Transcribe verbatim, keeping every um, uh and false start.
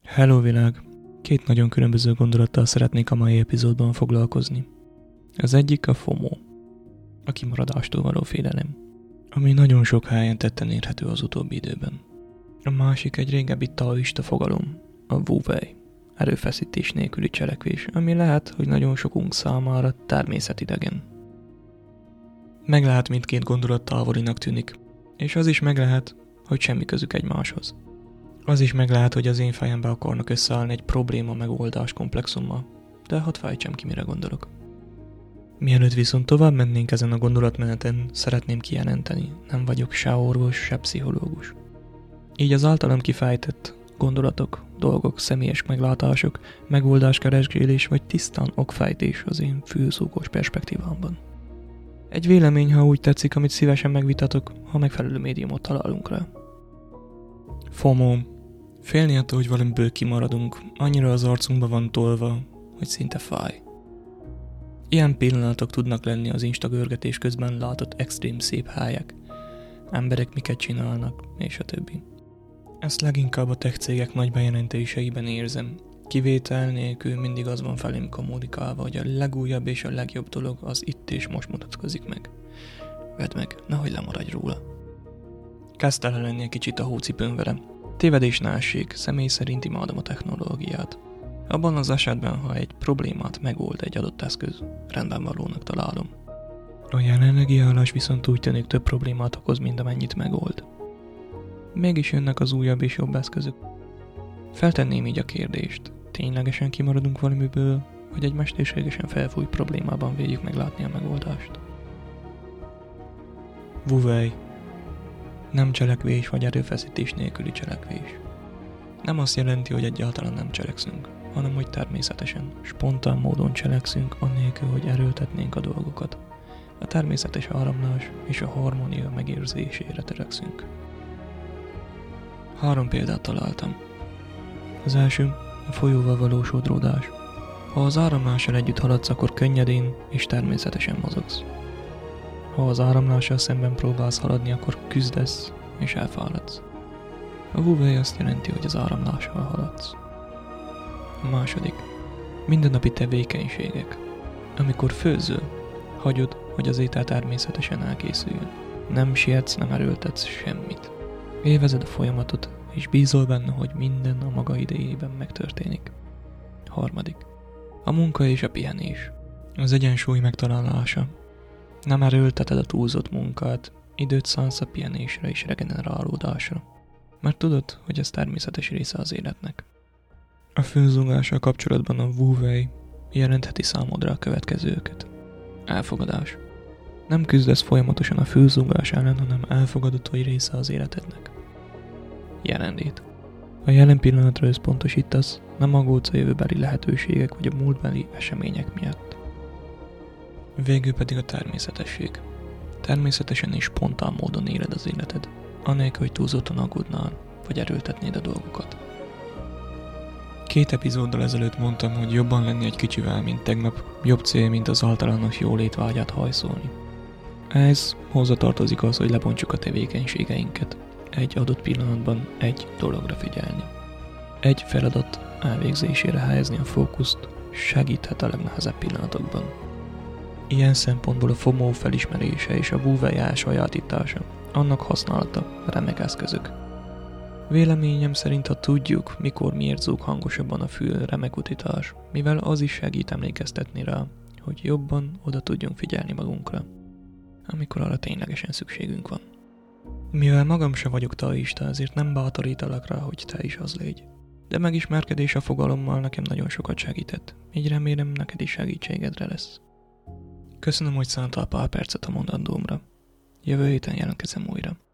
Hello világ! Két nagyon különböző gondolattal szeretnék a mai epizódban foglalkozni. Az egyik a FOMO, a kimaradástól való félelem, ami nagyon sok helyen tetten érhető az utóbbi időben. A másik egy régebbi taoista fogalom, a Wu Wei, erőfeszítés nélküli cselekvés, ami lehet, hogy nagyon sokunk számára természetidegen. Meg lehet mindkét gondolat távolinak tűnik, és az is meg lehet, hogy semmi közük egymáshoz. Az is meg lehet, hogy az én fejembe akarnak összeállni egy probléma megoldás komplexummal, de hadd fejtsem ki, mire gondolok. Mielőtt viszont tovább mennénk ezen a gondolatmeneten, szeretném kijelenteni, nem vagyok se orvos, se pszichológus. Így az általam kifejtett gondolatok, dolgok, személyes meglátások, megoldáskeresgélés vagy tisztán okfejtés az én fülszúgós perspektívámban. Egy vélemény, ha úgy tetszik, amit szívesen megvitatok, ha megfelelő médiumot találunk rá. FOMO. Félni attól, hogy valamiből kimaradunk, annyira az arcunkba van tolva, hogy szinte fáj. Ilyen pillanatok tudnak lenni az Insta görgetés közben látott extrém szép helyek, emberek miket csinálnak, és a többi. Ezt leginkább a tech cégek nagy bejelentéseiben érzem. Kivétel nélkül mindig az van felém kommunikálva, hogy a legújabb és a legjobb dolog az itt és most mutatkozik meg. Vedd meg, nehogy lemaradj róla. Kezd el lenni egy kicsit a hócipőn velem. Tévedés ne essék, személy szerint imádom a technológiát. Abban az esetben, ha egy problémát megold egy adott eszköz, rendben valónak találom. A jelenlegi állás viszont úgy tűnik több problémát okoz, mint amennyit megold. Mégis jönnek az újabb és jobb eszközök. Feltenném így a kérdést, ténylegesen kimaradunk valamiből, vagy egy mesterségesen felfújt problémában véljük meglátni a megoldást? Wu Wei. Nem cselekvés vagy erőfeszítés nélküli cselekvés. Nem azt jelenti, hogy egyáltalán nem cselekszünk, hanem hogy természetesen, spontán módon cselekszünk, anélkül, hogy erőltetnénk a dolgokat. A természetes áramlás és a harmónia megérzésére törekszünk. Három példát találtam. Az első, a folyóval való sodródás. Ha az áramlással együtt haladsz, akkor könnyedén és természetesen mozogsz. Ha az áramlással szemben próbálsz haladni, akkor küzdesz és elfáradsz. A Wu Wei azt jelenti, hogy az áramlással haladsz. A második. Mindennapi tevékenységek. Amikor főzöl, hagyod, hogy az étel természetesen elkészüljön. Nem sietsz, nem erőltetsz semmit. Élvezed a folyamatot, és bízol benne, hogy minden a maga idejében megtörténik. A harmadik. A munka és a pihenés. Az egyensúly megtalálása. Nem erőlteted a túlzott munkát, időt szánsz a pihenésre és regenerálódásra. Mert tudod, hogy ez természetes része az életnek. A főzúgással kapcsolatban a Wu Wei jelentheti számodra a következőket. Elfogadás. Nem küzdesz folyamatosan a főzúgás ellen, hanem elfogadod, hogy része az életednek. Jelenlét. A jelen pillanatra összpontosítasz, nem aggódsz a jövőbeli lehetőségek vagy a múltbeli események miatt. Végül pedig a természetesség. Természetesen és spontán módon éled az életed, anélkül, hogy túlzottan aggódnál, vagy erőltetnéd a dolgokat. Két epizóddal ezelőtt mondtam, hogy jobban lenni egy kicsivel, mint tegnap, jobb cél, mint az általános jólét vágyát hajszolni. Ez hozzatartozik az, hogy lebontsuk a tevékenységeinket. Egy adott pillanatban egy dologra figyelni. Egy feladat elvégzésére helyezni a fókuszt segíthet a legnehezebb pillanatokban. Ilyen szempontból a FOMO felismerése és a Wu Wei elsajátítása, annak használata remek eszközök. Véleményem szerint, ha tudjuk, mikor miért zúg hangosabban a fül, remek utitás, mivel az is segít emlékeztetni rá, hogy jobban oda tudjunk figyelni magunkra, amikor arra ténylegesen szükségünk van. Mivel magam se vagyok taoista, ezért nem bátorítalak rá, hogy te is az légy. De megismerkedés a fogalommal nekem nagyon sokat segített, így remélem neked is segítségedre lesz. Köszönöm, hogy szántál pár percet a mondandómra. Jövő héten jelentkezem újra.